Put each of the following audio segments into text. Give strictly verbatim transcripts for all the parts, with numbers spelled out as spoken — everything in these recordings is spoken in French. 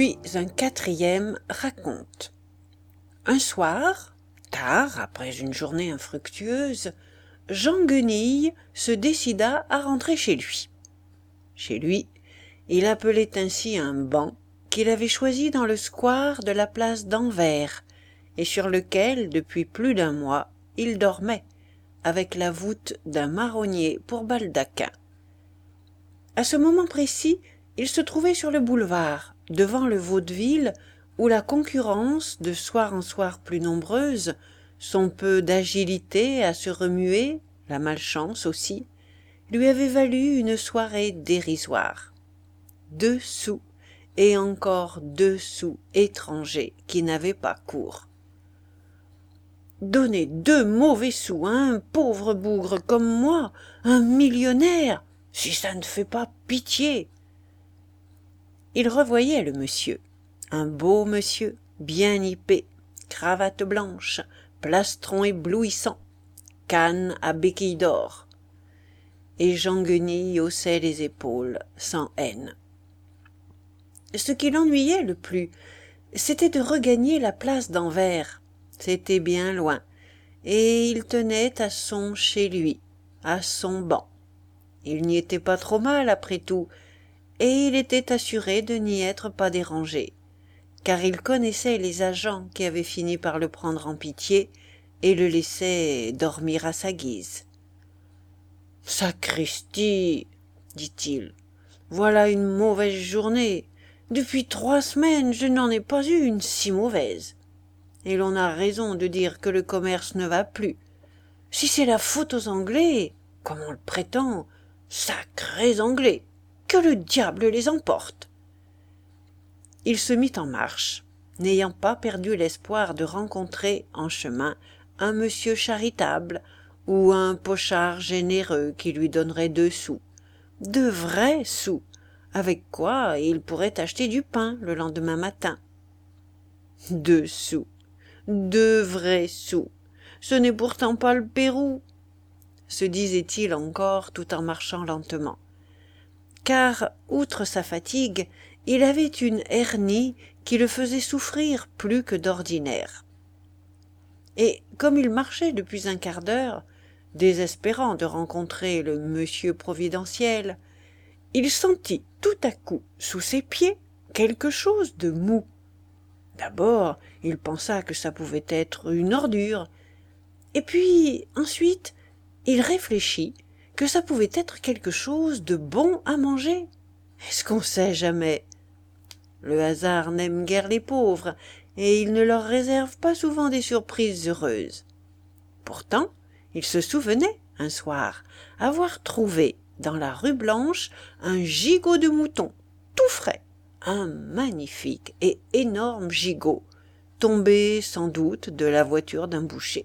Puis un quatrième raconte. Un soir, tard, après une journée infructueuse, Jean Guenille se décida à rentrer chez lui. Chez lui, il appelait ainsi un banc qu'il avait choisi dans le square de la place d'Anvers et sur lequel, depuis plus d'un mois, il dormait, avec la voûte d'un marronnier pour baldaquin. À ce moment précis, il se trouvait sur le boulevard, devant le vaudeville, où la concurrence, de soir en soir plus nombreuse, son peu d'agilité à se remuer, la malchance aussi, lui avait valu une soirée dérisoire. Deux sous, et encore deux sous étrangers qui n'avaient pas cours. Donner deux mauvais sous à un pauvre bougre comme moi, un millionnaire, si ça ne fait pas pitié. Il revoyait le monsieur, un beau monsieur, bien nippé, cravate blanche, plastron éblouissant, canne à béquilles d'or. Et Jean Guenille haussait les épaules, sans haine. Ce qui l'ennuyait le plus, c'était de regagner la place d'Anvers. C'était bien loin, et il tenait à son chez lui, à son banc. Il n'y était pas trop mal, après tout, et il était assuré de n'y être pas dérangé, car il connaissait les agents qui avaient fini par le prendre en pitié et le laissaient dormir à sa guise. « Sacristi !» dit-il, « voilà une mauvaise journée. Depuis trois semaines, je n'en ai pas eu une si mauvaise. Et l'on a raison de dire que le commerce ne va plus. Si c'est la faute aux Anglais, comme on le prétend, sacrés Anglais, que le diable les emporte. » Il se mit en marche, n'ayant pas perdu l'espoir de rencontrer en chemin un monsieur charitable ou un pochard généreux qui lui donnerait deux sous, de vrais sous, avec quoi il pourrait acheter du pain le lendemain matin. Deux sous, deux vrais sous, ce n'est pourtant pas le Pérou, se disait-il encore tout en marchant lentement. Car, outre sa fatigue, il avait une hernie qui le faisait souffrir plus que d'ordinaire. Et comme il marchait depuis un quart d'heure, désespérant de rencontrer le monsieur providentiel, il sentit tout à coup sous ses pieds quelque chose de mou. D'abord, il pensa que ça pouvait être une ordure, et puis, ensuite, il réfléchit que ça pouvait être quelque chose de bon à manger. Est-ce qu'on sait jamais? Le hasard n'aime guère les pauvres, et il ne leur réserve pas souvent des surprises heureuses. Pourtant, il se souvenait, un soir, avoir trouvé, dans la rue Blanche, un gigot de mouton, tout frais, un magnifique et énorme gigot, tombé sans doute de la voiture d'un boucher.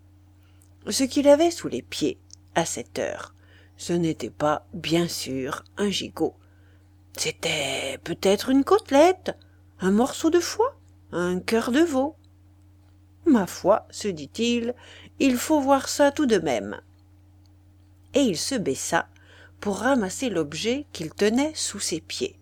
Ce qu'il avait sous les pieds, à cette heure, ce n'était pas, bien sûr, un gigot. C'était peut-être une côtelette, un morceau de foie, un cœur de veau. Ma foi, se dit-il, il faut voir ça tout de même. Et il se baissa pour ramasser l'objet qu'il tenait sous ses pieds.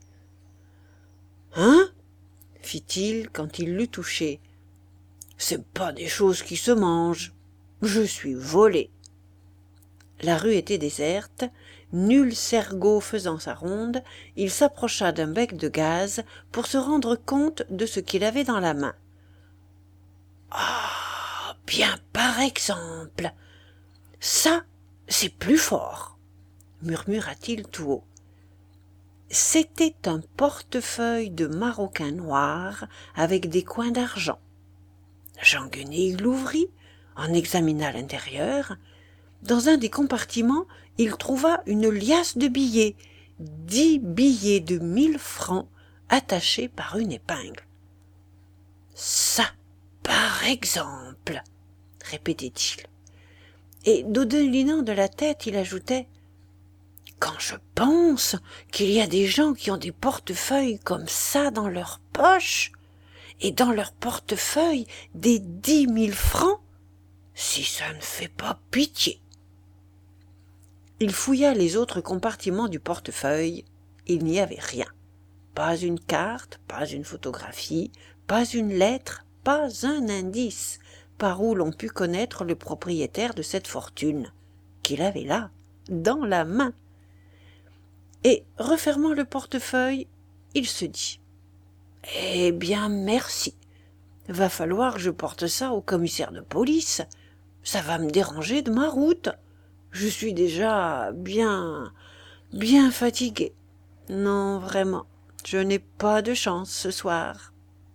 Hein? Fit-il quand il l'eut touché. C'est pas des choses qui se mangent. Je suis volé. La rue était déserte, nul cergot faisant sa ronde, il s'approcha d'un bec de gaz pour se rendre compte de ce qu'il avait dans la main. Ah, bien par exemple, ça, c'est plus fort, murmura-t-il tout haut. C'était un portefeuille de maroquin noir avec des coins d'argent. Jean Guenille l'ouvrit, en examina l'intérieur. Dans un des compartiments, il trouva une liasse de billets, dix billets de mille francs attachés par une épingle. « Ça, par exemple !» répétait-il. Et dodelinant de la tête, il ajoutait « Quand je pense qu'il y a des gens qui ont des portefeuilles comme ça dans leur poche, et dans leur portefeuille des dix mille francs, si ça ne fait pas pitié !» Il fouilla les autres compartiments du portefeuille. Il n'y avait rien. pas une carte, pas une photographie, pas une lettre, pas un indice par où l'on pût connaître le propriétaire de cette fortune, qu'il avait là, dans la main. Et, refermant le portefeuille, il se dit « Eh bien, merci. Va falloir que je porte ça au commissaire de police. Ça va me déranger de ma route. Je suis déjà bien, bien fatigué. Non, vraiment, je n'ai pas de chance ce soir. »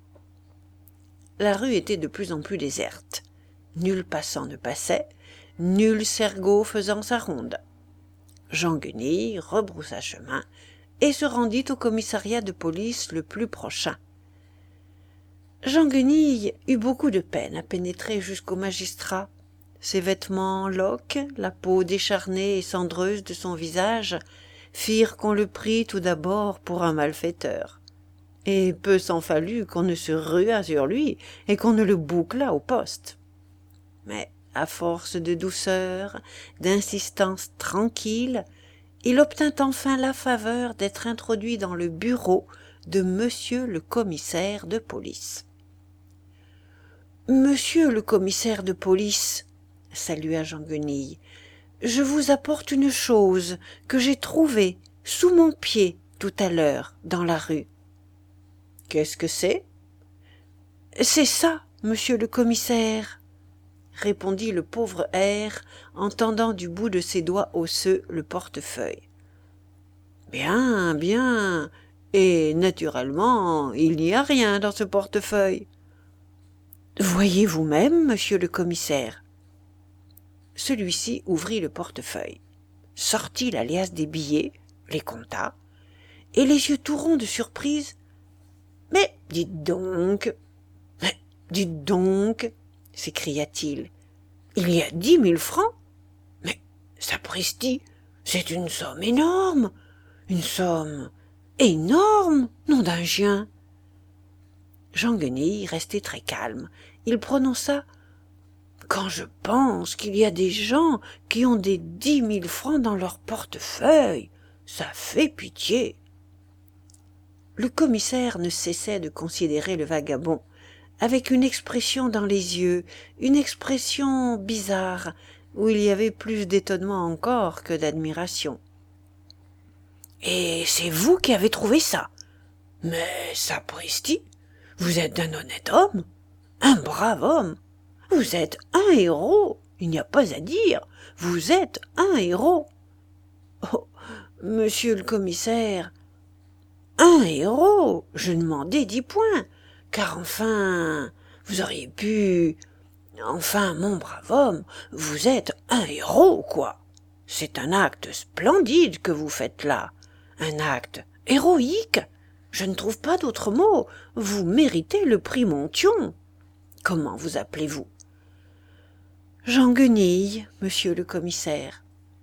La rue était de plus en plus déserte. Nul passant ne passait, nul cergot faisant sa ronde. Jean Guenille rebroussa chemin et se rendit au commissariat de police le plus prochain. Jean Guenille eut beaucoup de peine à pénétrer jusqu'au magistrat. Ses vêtements loques, la peau décharnée et cendreuse de son visage firent qu'on le prit tout d'abord pour un malfaiteur. Et peu s'en fallut qu'on ne se ruât sur lui et qu'on ne le bouclât au poste. Mais, à force de douceur, d'insistance tranquille, il obtint enfin la faveur d'être introduit dans le bureau de monsieur le commissaire de police. « Monsieur le commissaire de police, » salua Jean Guenille, « je vous apporte une chose que j'ai trouvée sous mon pied tout à l'heure dans la rue. »« Qu'est-ce que c'est ?»« C'est ça, monsieur le commissaire, » répondit le pauvre R en tendant du bout de ses doigts osseux le portefeuille. « Bien, bien, et naturellement, il n'y a rien dans ce portefeuille. »« Voyez vous-même, monsieur le commissaire. » Celui-ci ouvrit le portefeuille, sortit la liasse des billets, les compta, et les yeux tout ronds de surprise. « Mais dites donc, mais dites donc, s'écria-t-il, il y a dix mille francs? Mais, sapristi, c'est une somme énorme, une somme énorme, nom d'un chien. » Jean Guenille restait très calme. Il prononça « Quand je pense qu'il y a des gens qui ont des dix mille francs dans leur portefeuille, ça fait pitié. » Le commissaire ne cessait de considérer le vagabond, avec une expression dans les yeux, une expression bizarre, où il y avait plus d'étonnement encore que d'admiration. « Et c'est vous qui avez trouvé ça? Mais sapristi, vous êtes un honnête homme, un brave homme, vous êtes un héros, il n'y a pas à dire, vous êtes un héros. »« Oh, monsieur le commissaire, un héros, je ne m'en dédis point, car enfin, vous auriez pu... Enfin, mon brave homme, vous êtes un héros, quoi. C'est un acte splendide que vous faites là, un acte héroïque. Je ne trouve pas d'autre mot. Vous méritez le prix Monthyon. Comment vous appelez-vous ? » ?»« Jean Guenille, monsieur le commissaire. »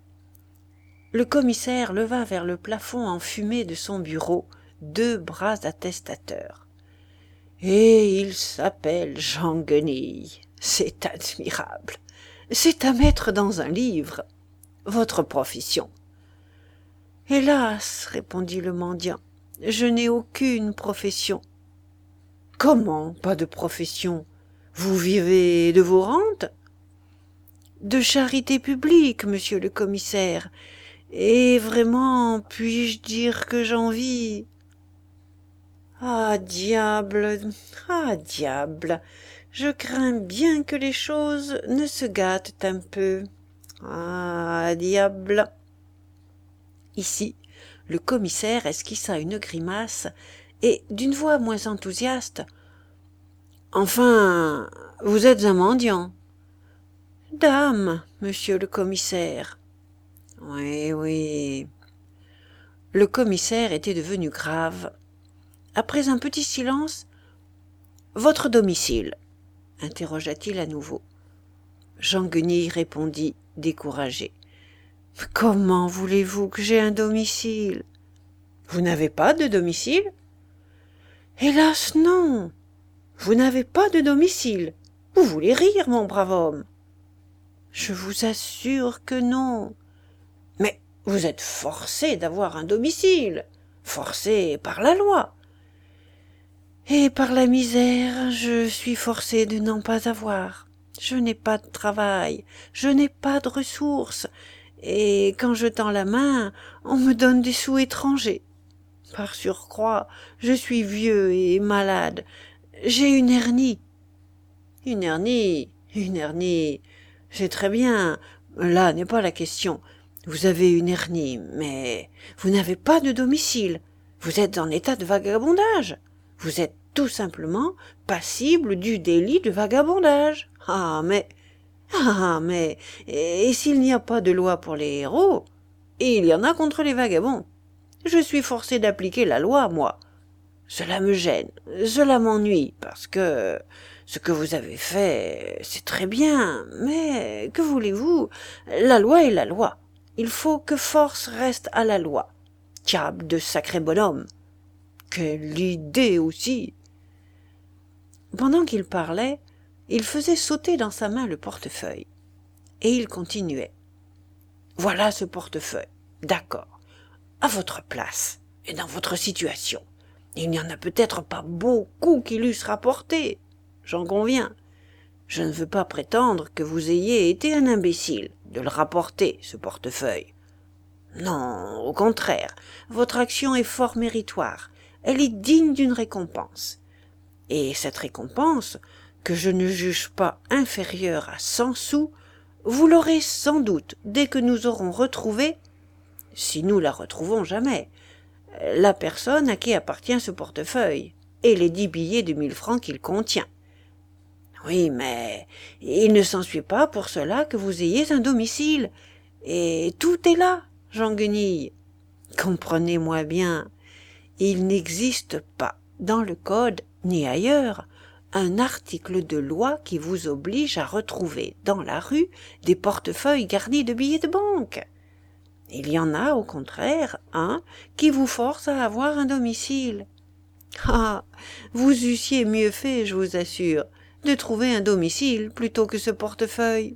Le commissaire leva vers le plafond enfumé de son bureau deux bras attestateurs. « Et il s'appelle Jean Guenille. C'est admirable. C'est à mettre dans un livre. Votre profession. »« Hélas, répondit le mendiant, je n'ai aucune profession. »« Comment, pas de profession? Vous vivez de vos rentes? »« De charité publique, monsieur le commissaire, et vraiment, puis-je dire que j'en vis? »« Ah, diable, ah, diable, je crains bien que les choses ne se gâtent un peu. Ah, diable !» Ici, le commissaire esquissa une grimace et, d'une voix moins enthousiaste, « Enfin, vous êtes un mendiant. »« Dame, monsieur le commissaire. »« Oui, oui. » Le commissaire était devenu grave. Après un petit silence, « Votre domicile ?» interrogea-t-il à nouveau. Jean Guenille répondit, découragé. « Comment voulez-vous que j'aie un domicile ? » ?»« Vous n'avez pas de domicile ? » ?»« Hélas, non. Vous n'avez pas de domicile. Vous voulez rire, mon brave homme. »« Je vous assure que non. »« Mais vous êtes forcé d'avoir un domicile, forcé par la loi. Et par la misère, je suis forcé de n'en pas avoir. Je n'ai pas de travail, je n'ai pas de ressources, et quand je tends la main, on me donne des sous étrangers. Par surcroît, je suis vieux et malade. J'ai une hernie. Une hernie, une hernie. C'est très bien. Là n'est pas la question. Vous avez une hernie, mais vous n'avez pas de domicile. Vous êtes en état de vagabondage. Vous êtes tout simplement passible du délit de vagabondage. Ah, mais, ah, mais, et, et s'il n'y a pas de loi pour les héros, il y en a contre les vagabonds. Je suis forcé d'appliquer la loi, moi. Cela me gêne, cela m'ennuie, parce que ce que vous avez fait, c'est très bien, mais que voulez-vous? La loi est la loi. Il faut que force reste à la loi. Diable de sacré bonhomme! Quelle idée aussi! Pendant qu'il parlait, il faisait sauter dans sa main le portefeuille. Et il continuait. Voilà ce portefeuille. D'accord. À votre place et dans votre situation. Il n'y en a peut-être pas beaucoup qui l'eussent rapporté. J'en conviens. Je ne veux pas prétendre que vous ayez été un imbécile de le rapporter, ce portefeuille. Non, au contraire, votre action est fort méritoire. Elle est digne d'une récompense. Et cette récompense, que je ne juge pas inférieure à cent sous, vous l'aurez sans doute dès que nous aurons retrouvé, si nous la retrouvons jamais, la personne à qui appartient ce portefeuille et les dix billets de mille francs qu'il contient. Oui, mais il ne s'ensuit pas pour cela que vous ayez un domicile, et tout est là, Jean Guenille. Comprenez-moi bien, il n'existe pas dans le Code, ni ailleurs, un article de loi qui vous oblige à retrouver dans la rue des portefeuilles garnis de billets de banque. Il y en a, au contraire, un qui vous force à avoir un domicile. Ah, vous eussiez mieux fait, je vous assure, de trouver un domicile plutôt que ce portefeuille.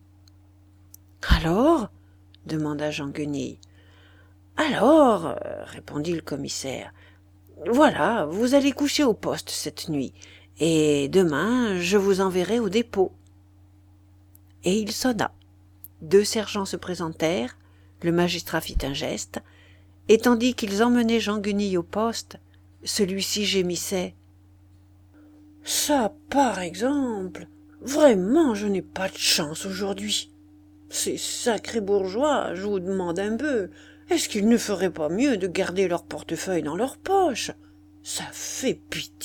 Alors, demanda Jean Guenille. Alors, répondit le commissaire, voilà, vous allez coucher au poste cette nuit, et demain je vous enverrai au dépôt. Et il sonna. Deux sergents se présentèrent, le magistrat fit un geste, et tandis qu'ils emmenaient Jean Guenille au poste, celui-ci gémissait. « Ça, par exemple, vraiment je n'ai pas de chance aujourd'hui. Ces sacrés bourgeois, je vous demande un peu, est-ce qu'ils ne feraient pas mieux de garder leur portefeuille dans leur poche? Ça fait pitié. »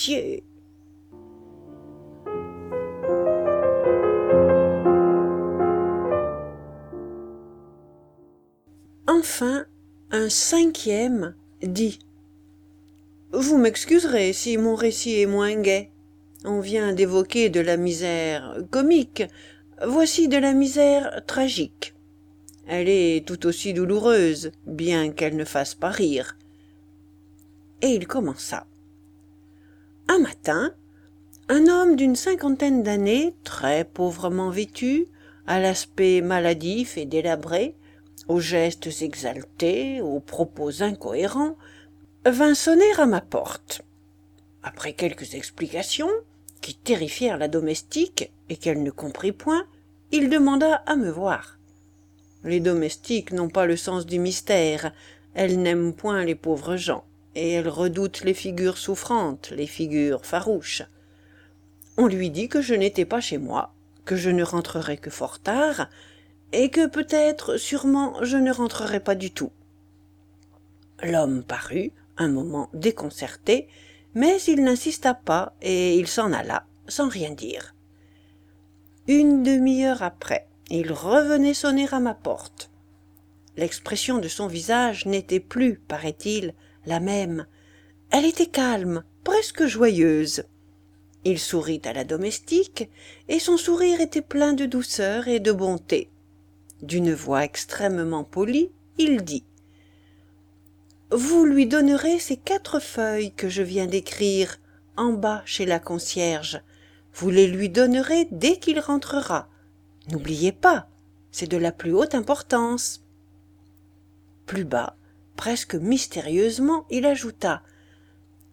Enfin, un cinquième dit « Vous m'excuserez si mon récit est moins gai. On vient d'évoquer de la misère comique, voici de la misère tragique. Elle est tout aussi douloureuse, bien qu'elle ne fasse pas rire. » Et il commença. Un matin, un homme d'une cinquantaine d'années, très pauvrement vêtu, à l'aspect maladif et délabré, aux gestes exaltés, aux propos incohérents, vint sonner à ma porte. Après quelques explications, qui terrifièrent la domestique et qu'elle ne comprit point, il demanda à me voir. Les domestiques n'ont pas le sens du mystère, elles n'aiment point les pauvres gens, et elles redoutent les figures souffrantes, les figures farouches. On lui dit que je n'étais pas chez moi, que je ne rentrerais que fort tard, et que peut-être, sûrement, je ne rentrerais pas du tout. L'homme parut, un moment déconcerté, mais il n'insista pas, et il s'en alla, sans rien dire. Une demi-heure après, il revenait sonner à ma porte. L'expression de son visage n'était plus, paraît-il, la même. Elle était calme, presque joyeuse. Il sourit à la domestique, et son sourire était plein de douceur et de bonté. D'une voix extrêmement polie, il dit « Vous lui donnerez ces quatre feuilles que je viens d'écrire, en bas chez la concierge. Vous les lui donnerez dès qu'il rentrera. N'oubliez pas, c'est de la plus haute importance. » Plus bas, presque mystérieusement, il ajouta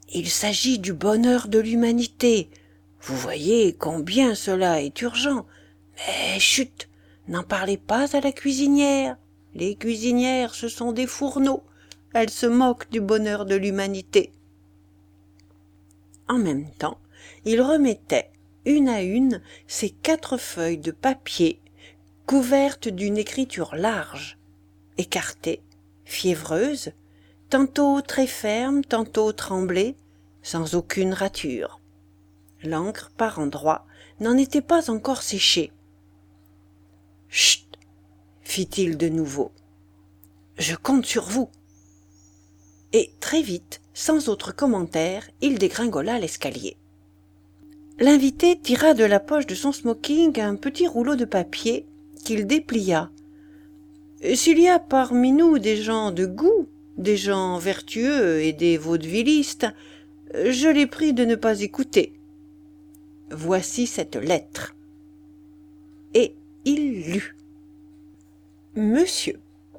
Il s'agit du bonheur de l'humanité. Vous voyez combien cela est urgent. Mais chut, n'en parlez pas à la cuisinière. Les cuisinières, ce sont des fourneaux. Elles se moquent du bonheur de l'humanité. » En même temps, il remettait, une à une, ces quatre feuilles de papier couvertes d'une écriture large, écartée, fiévreuse, tantôt très ferme, tantôt tremblée, sans aucune rature. L'encre, par endroits, n'en était pas encore séchée. « Chut !» fit-il de nouveau. « Je compte sur vous. » Et très vite, sans autre commentaire, il dégringola l'escalier. L'invité tira de la poche de son smoking un petit rouleau de papier qu'il déplia. « S'il y a parmi nous des gens de goût, des gens vertueux et des vaudevillistes, je les prie de ne pas écouter. Voici cette lettre. » Et il lut. « Monsieur.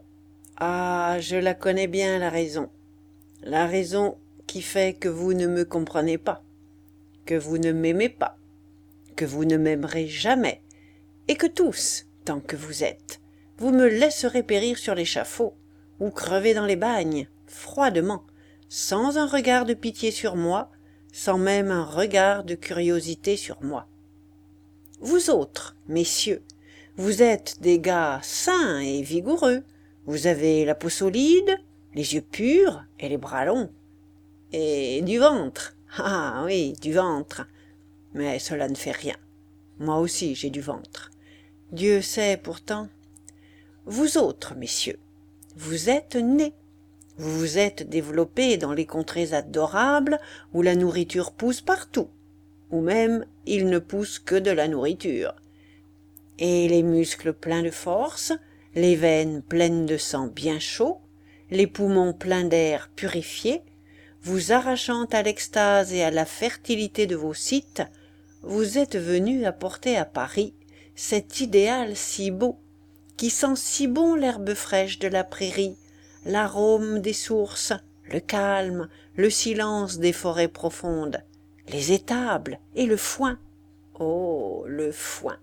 Ah, je la connais bien, la raison. La raison qui fait que vous ne me comprenez pas, que vous ne m'aimez pas, que vous ne m'aimerez jamais, et que tous, tant que vous êtes, vous me laisserez périr sur l'échafaud, ou crever dans les bagnes, froidement, sans un regard de pitié sur moi, sans même un regard de curiosité sur moi. Vous autres, messieurs, vous êtes des gars sains et vigoureux, vous avez la peau solide, les yeux purs et les bras longs. Et du ventre. Ah oui, du ventre. Mais cela ne fait rien. Moi aussi j'ai du ventre. Dieu sait pourtant. Vous autres, messieurs, vous êtes nés. Vous vous êtes développés dans les contrées adorables où la nourriture pousse partout, ou même il ne pousse que de la nourriture. Et les muscles pleins de force, les veines pleines de sang bien chaud, les poumons pleins d'air purifié, vous arrachant à l'extase et à la fertilité de vos sites, vous êtes venus apporter à Paris cet idéal si beau, qui sent si bon l'herbe fraîche de la prairie, l'arôme des sources, le calme, le silence des forêts profondes, les étables et le foin. Oh, le foin!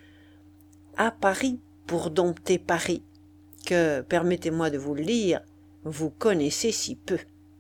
À Paris, pour dompter Paris, que, permettez-moi de vous le dire, vous connaissez si peu.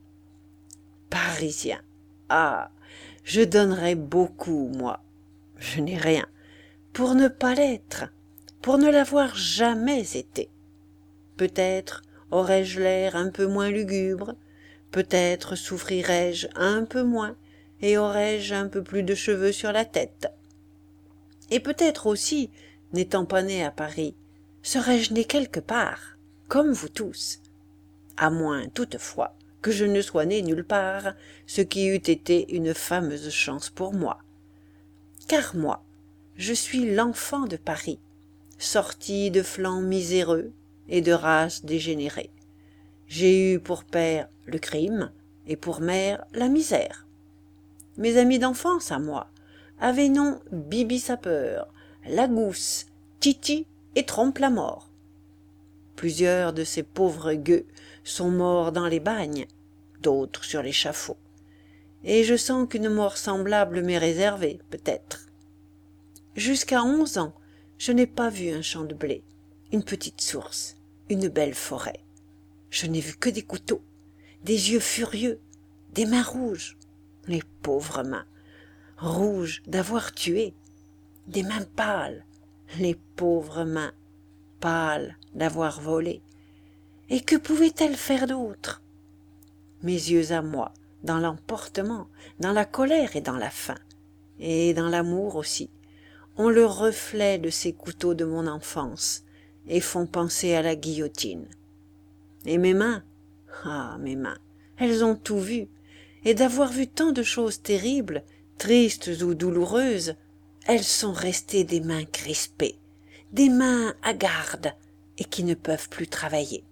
Parisien, ah, je donnerais beaucoup, moi, je n'ai rien, pour ne pas l'être, pour ne l'avoir jamais été. Peut-être aurais-je l'air un peu moins lugubre, peut-être souffrirais-je un peu moins et aurais-je un peu plus de cheveux sur la tête. Et peut-être aussi, n'étant pas né à Paris, serais-je né quelque part, comme vous tous, à moins toutefois que je ne sois né nulle part, ce qui eût été une fameuse chance pour moi. Car moi, je suis l'enfant de Paris, sorti de flancs miséreux et de race dégénérée. J'ai eu pour père le crime et pour mère la misère. Mes amis d'enfance à moi avaient nom Bibi Sapeur, Lagousse, Titi et Trompe-la-Mort. Plusieurs de ces pauvres gueux sont morts dans les bagnes, d'autres sur l'échafaud. Et je sens qu'une mort semblable m'est réservée, peut-être. Jusqu'à onze ans, je n'ai pas vu un champ de blé, une petite source, une belle forêt. Je n'ai vu que des couteaux, des yeux furieux, des mains rouges, les pauvres mains, rouges d'avoir tué, des mains pâles, les pauvres mains, pâles d'avoir volé. Et que pouvaient-elles faire d'autre? Mes yeux à moi, dans l'emportement, dans la colère et dans la faim, et dans l'amour aussi, ont le reflet de ces couteaux de mon enfance, et font penser à la guillotine. Et mes mains, ah, mes mains, elles ont tout vu, et d'avoir vu tant de choses terribles, tristes ou douloureuses, elles sont restées des mains crispées, des mains hagardes, et qui ne peuvent plus travailler.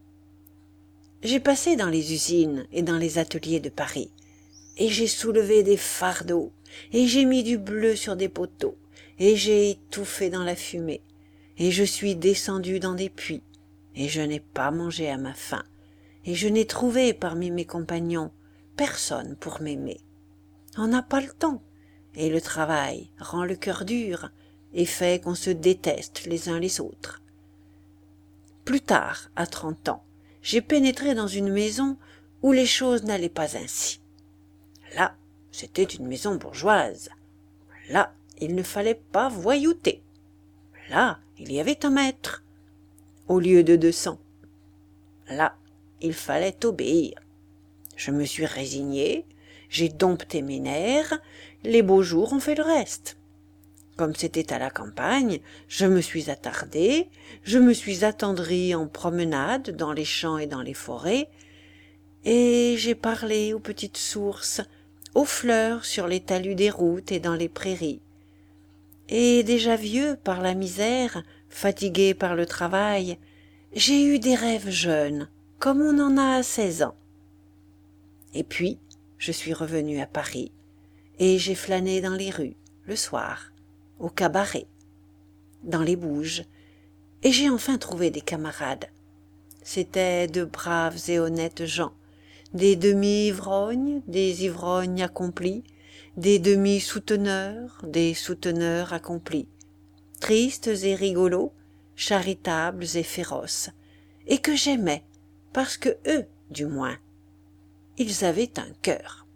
J'ai passé dans les usines et dans les ateliers de Paris, et j'ai soulevé des fardeaux, et j'ai mis du bleu sur des poteaux, et j'ai étouffé dans la fumée, et je suis descendu dans des puits, et je n'ai pas mangé à ma faim, et je n'ai trouvé parmi mes compagnons personne pour m'aimer. On n'a pas le temps, et le travail rend le cœur dur et fait qu'on se déteste les uns les autres. Plus tard, à trente ans, j'ai pénétré dans une maison où les choses n'allaient pas ainsi. Là, c'était une maison bourgeoise. Là, il ne fallait pas voyouter. Là, il y avait un maître, au lieu de deux cents. Là, il fallait obéir. Je me suis résigné, j'ai dompté mes nerfs, les beaux jours ont fait le reste. Comme c'était à la campagne, je me suis attardé, je me suis attendri en promenade dans les champs et dans les forêts, et j'ai parlé aux petites sources, aux fleurs sur les talus des routes et dans les prairies. Et déjà vieux par la misère, fatigué par le travail, j'ai eu des rêves jeunes, comme on en a à seize ans. Et puis, je suis revenu à Paris, et j'ai flâné dans les rues, le soir, au cabaret, dans les bouges, et j'ai enfin trouvé des camarades. C'étaient de braves et honnêtes gens, des demi-ivrognes, des ivrognes accomplis, des demi-souteneurs, des souteneurs accomplis, tristes et rigolos, charitables et féroces, et que j'aimais, parce que eux, du moins, ils avaient un cœur.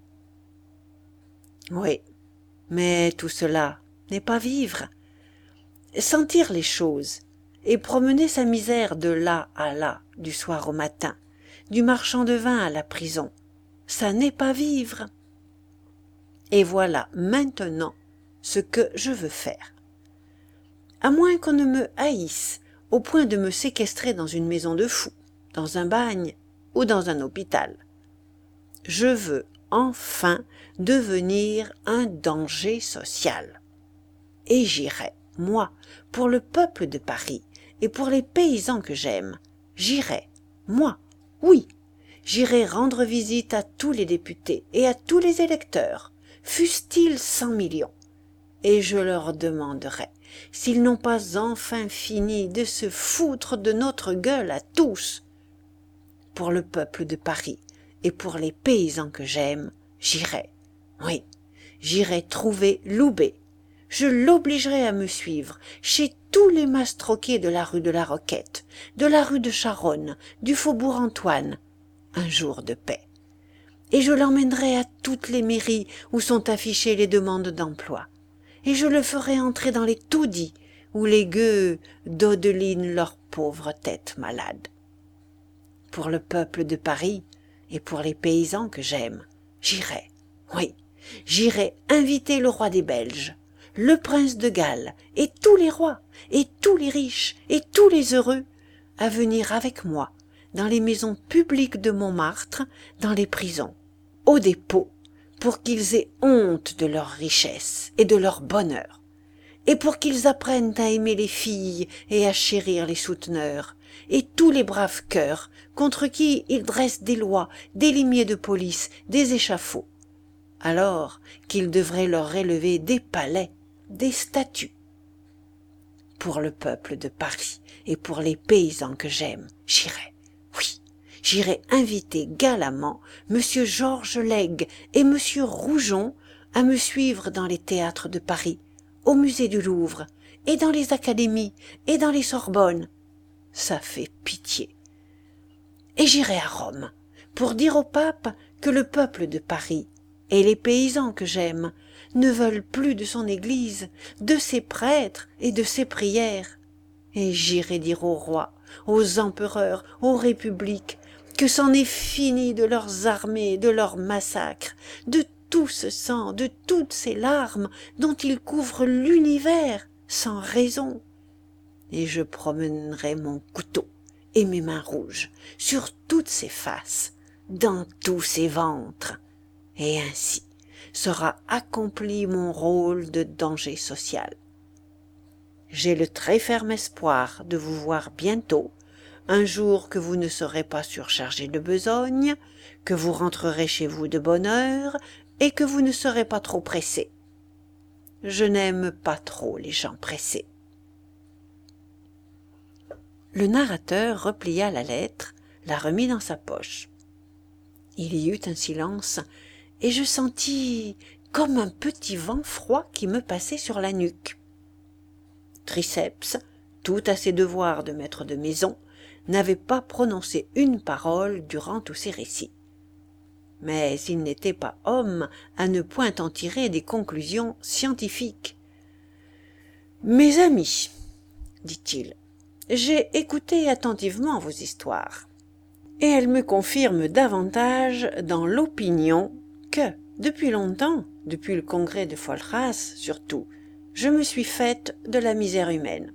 Oui, mais tout cela n'est pas vivre. Sentir les choses et promener sa misère de là à là, du soir au matin, du marchand de vin à la prison, ça n'est pas vivre. Et voilà maintenant ce que je veux faire. À moins qu'on ne me haïsse au point de me séquestrer dans une maison de fous, dans un bagne ou dans un hôpital. Je veux enfin devenir un danger social. Et j'irai, moi, pour le peuple de Paris et pour les paysans que j'aime, j'irai, moi, oui, j'irai rendre visite à tous les députés et à tous les électeurs, fussent-ils cent millions, et je leur demanderai s'ils n'ont pas enfin fini de se foutre de notre gueule à tous. Pour le peuple de Paris et pour les paysans que j'aime, j'irai, oui, j'irai trouver Loubet. Je l'obligerai à me suivre chez tous les mastroquets de la rue de la Roquette, de la rue de Charonne, du faubourg Antoine, un jour de paix. Et je l'emmènerai à toutes les mairies où sont affichées les demandes d'emploi. Et je le ferai entrer dans les taudis où les gueux dodelinent leurs pauvres têtes malades. Pour le peuple de Paris et pour les paysans que j'aime, j'irai, oui, j'irai inviter le roi des Belges, le prince de Galles, et tous les rois, et tous les riches, et tous les heureux, à venir avec moi dans les maisons publiques de Montmartre, dans les prisons, au dépôt, pour qu'ils aient honte de leur richesse et de leur bonheur, et pour qu'ils apprennent à aimer les filles et à chérir les souteneurs, et tous les braves cœurs contre qui ils dressent des lois, des limiers de police, des échafauds, alors qu'ils devraient leur élever des palais, des statues. Pour le peuple de Paris et pour les paysans que j'aime, j'irai, oui, j'irai inviter galamment monsieur Georges Lègue et monsieur Roujon à me suivre dans les théâtres de Paris, au musée du Louvre, et dans les académies, et dans les Sorbonnes. Ça fait pitié. Et j'irai à Rome pour dire au pape que le peuple de Paris et les paysans que j'aime ne veulent plus de son église, de ses prêtres et de ses prières. Et j'irai dire aux rois, aux empereurs, aux républiques, que c'en est fini de leurs armées, de leurs massacres, de tout ce sang, de toutes ces larmes dont ils couvrent l'univers sans raison. Et je promènerai mon couteau et mes mains rouges sur toutes ces faces, dans tous ces ventres, et ainsi sera accompli mon rôle de danger social. J'ai le très ferme espoir de vous voir bientôt, un jour que vous ne serez pas surchargé de besogne, que vous rentrerez chez vous de bonne heure et que vous ne serez pas trop pressé. Je n'aime pas trop les gens pressés. Le narrateur replia la lettre, la remit dans sa poche. Il y eut un silence, et je sentis comme un petit vent froid qui me passait sur la nuque. Triceps, tout à ses devoirs de maître de maison, n'avait pas prononcé une parole durant tous ces récits. Mais il n'était pas homme à ne point en tirer des conclusions scientifiques. « Mes amis, dit-il, j'ai écouté attentivement vos histoires, et elles me confirment davantage dans l'opinion que, depuis longtemps, depuis le congrès de Folras surtout, je me suis faite de la misère humaine.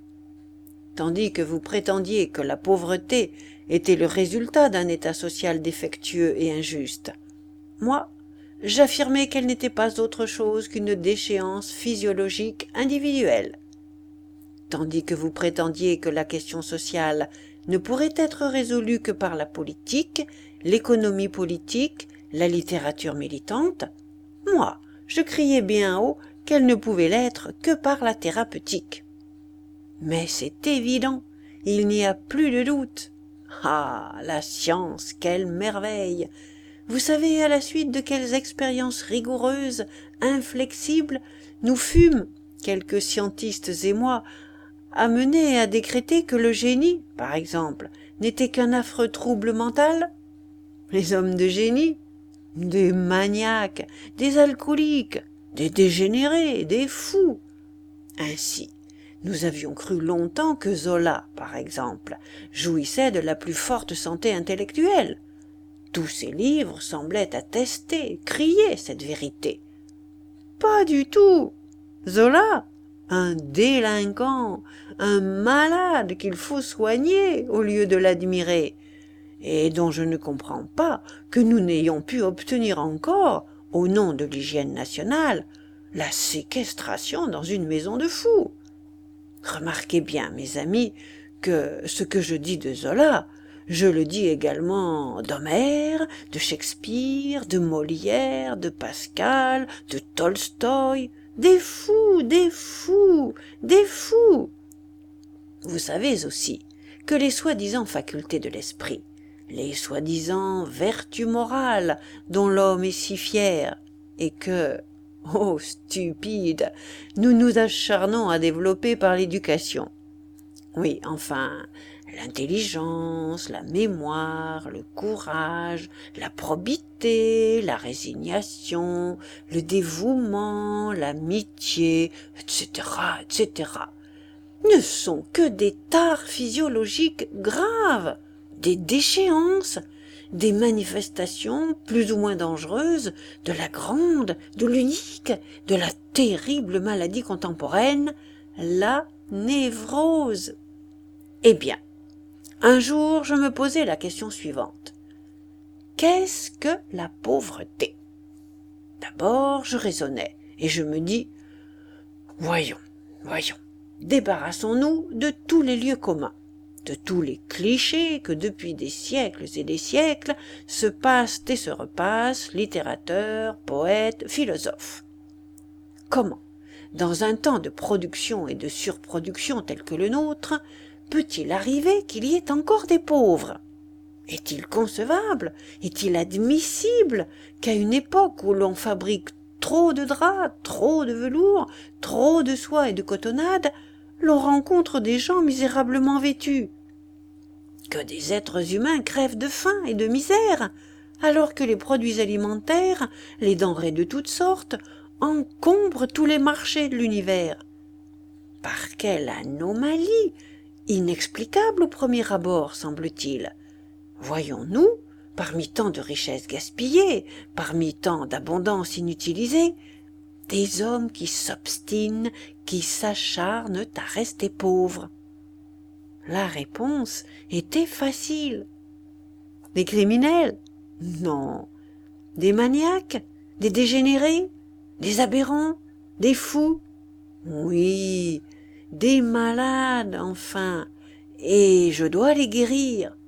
Tandis que vous prétendiez que la pauvreté était le résultat d'un état social défectueux et injuste, moi, j'affirmais qu'elle n'était pas autre chose qu'une déchéance physiologique individuelle. Tandis que vous prétendiez que la question sociale ne pourrait être résolue que par la politique, l'économie politique, la littérature militante, moi, je criais bien haut qu'elle ne pouvait l'être que par la thérapeutique. Mais c'est évident, il n'y a plus de doute. Ah, la science, quelle merveille! Vous savez à la suite de quelles expériences rigoureuses, inflexibles, nous fûmes, quelques scientistes et moi, amenés à décréter que le génie, par exemple, n'était qu'un affreux trouble mental? Les hommes de génie, des maniaques, des alcooliques, des dégénérés, des fous. Ainsi, nous avions cru longtemps que Zola, par exemple, jouissait de la plus forte santé intellectuelle. Tous ses livres semblaient attester, crier cette vérité. Pas du tout. Zola, un délinquant, un malade qu'il faut soigner au lieu de l'admirer, et dont je ne comprends pas que nous n'ayons pu obtenir encore, au nom de l'hygiène nationale, la séquestration dans une maison de fous. Remarquez bien, mes amis, que ce que je dis de Zola, je le dis également d'Homère, de Shakespeare, de Molière, de Pascal, de Tolstoï, des fous, des fous, des fous. Vous savez aussi que les soi-disant facultés de l'esprit, les soi-disant vertus morales dont l'homme est si fier, et que, oh stupide, nous nous acharnons à développer par l'éducation. Oui, enfin, l'intelligence, la mémoire, le courage, la probité, la résignation, le dévouement, l'amitié, et cetera, et cetera, ne sont que des tares physiologiques graves, des déchéances, des manifestations plus ou moins dangereuses de la grande, de l'unique, de la terrible maladie contemporaine, la névrose. Eh bien, un jour je me posais la question suivante. Qu'est-ce que la pauvreté? D'abord je raisonnais, et je me dis, voyons, voyons, débarrassons-nous de tous les lieux communs, de tous les clichés que depuis des siècles et des siècles se passent et se repassent littérateurs, poètes, philosophes. Comment, dans un temps de production et de surproduction tel que le nôtre, peut-il arriver qu'il y ait encore des pauvres? Est-il concevable, est-il admissible qu'à une époque où l'on fabrique trop de draps, trop de velours, trop de soie et de cotonnade, l'on rencontre des gens misérablement vêtus? Que des êtres humains crèvent de faim et de misère, alors que les produits alimentaires, les denrées de toutes sortes, encombrent tous les marchés de l'univers? Par quelle anomalie, inexplicable au premier abord, semble-t-il, voyons-nous, parmi tant de richesses gaspillées, parmi tant d'abondance inutilisée, des hommes qui s'obstinent, qui s'acharnent à rester pauvres? La réponse était facile. Des criminels? Non. Des maniaques? Des dégénérés? Des aberrants? Des fous? Oui, des malades, enfin, et je dois les guérir.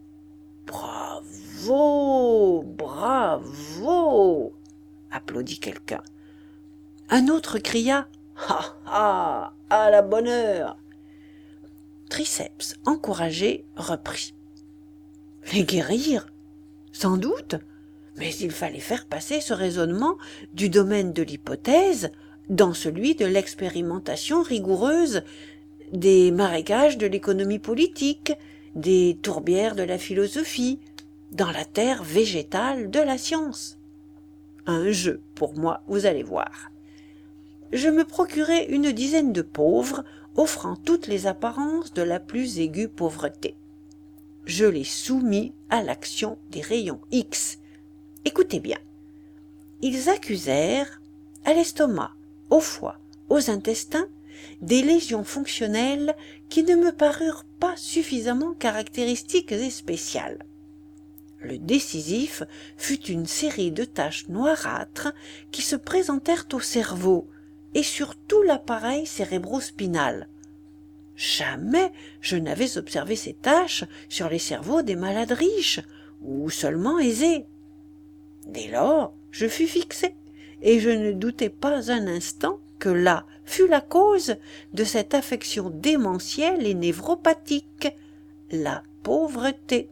Bravo, bravo, applaudit quelqu'un. Un autre cria « Ha ha, à la bonne heure !» Triceps, encouragé, reprit. « Les guérir? Sans doute, Mais il fallait faire passer ce raisonnement du domaine de l'hypothèse dans celui de l'expérimentation rigoureuse, des marécages de l'économie politique, des tourbières de la philosophie, dans la terre végétale de la science. Un jeu pour moi, vous allez voir. Je me procurai une dizaine de pauvres, offrant toutes les apparences de la plus aiguë pauvreté. Je les soumis à l'action des rayons X. Écoutez bien. Ils accusèrent à l'estomac, au foie, aux intestins, des lésions fonctionnelles qui ne me parurent pas suffisamment caractéristiques et spéciales. Le décisif fut une série de taches noirâtres qui se présentèrent au cerveau et sur tout l'appareil cérébro-spinal. Jamais je n'avais observé ces taches sur les cerveaux des malades riches ou seulement aisés. Dès lors, je fus fixé, et je ne doutai pas un instant que là fut la cause de cette affection démentielle et névropathique, la pauvreté.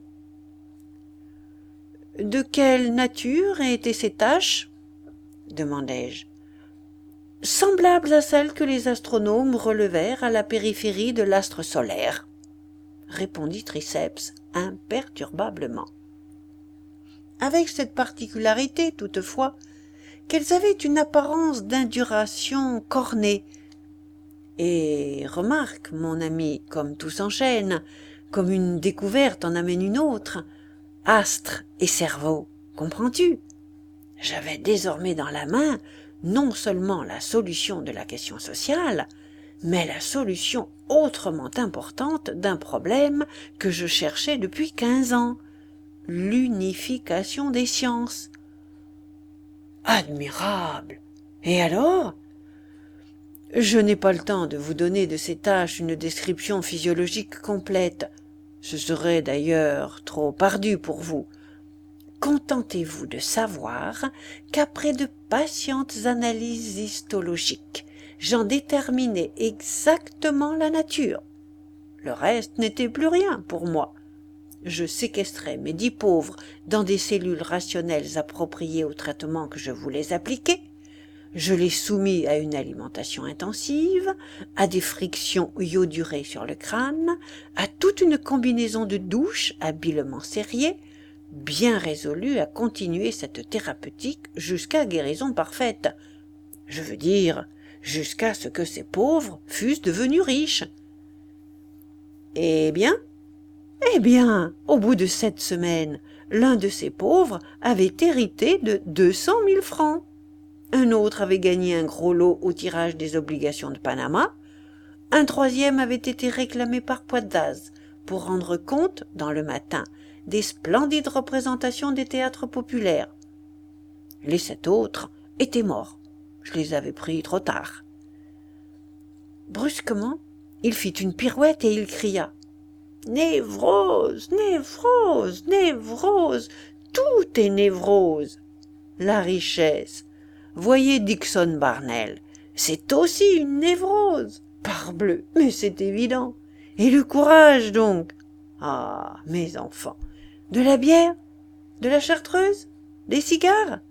« De quelle nature étaient ces taches ?» demandai-je. « Semblables à celles que les astronomes relevèrent à la périphérie de l'astre solaire, » répondit Triceps imperturbablement. Avec cette particularité, toutefois, qu'elles avaient une apparence d'induration cornée. Et remarque, mon ami, comme tout s'enchaîne, comme une découverte en amène une autre, astre et cerveau, comprends-tu? J'avais désormais dans la main non seulement la solution de la question sociale, mais la solution autrement importante d'un problème que je cherchais depuis quinze ans, l'unification des sciences. Admirable! Et alors? Je n'ai pas le temps de vous donner de ces tâches une description physiologique complète. Ce serait d'ailleurs trop ardu pour vous. Contentez-vous de savoir qu'après de patientes analyses histologiques, j'en déterminai exactement la nature. Le reste n'était plus rien pour moi. Je séquestrai mes dix pauvres dans des cellules rationnelles appropriées au traitement que je voulais appliquer. Je les soumis à une alimentation intensive, à des frictions iodurées sur le crâne, à toute une combinaison de douches habilement serrées, bien résolus à continuer cette thérapeutique jusqu'à guérison parfaite. Je veux dire, jusqu'à ce que ces pauvres fussent devenus riches. Eh bien, eh bien, au bout de sept semaines, l'un de ces pauvres avait hérité de deux cent mille francs. Un autre avait gagné un gros lot au tirage des obligations de Panama. Un troisième avait été réclamé par Poitdas pour rendre compte, dans le matin, des splendides représentations des théâtres populaires. Les sept autres étaient morts. Je les avais pris trop tard. Brusquement, il fit une pirouette et il cria « Névrose, névrose, névrose, tout est névrose. La richesse, voyez Dixon Barnell, c'est aussi une névrose. Parbleu, mais c'est évident. Et le courage donc. Ah, mes enfants, de la bière, de la chartreuse, des cigares.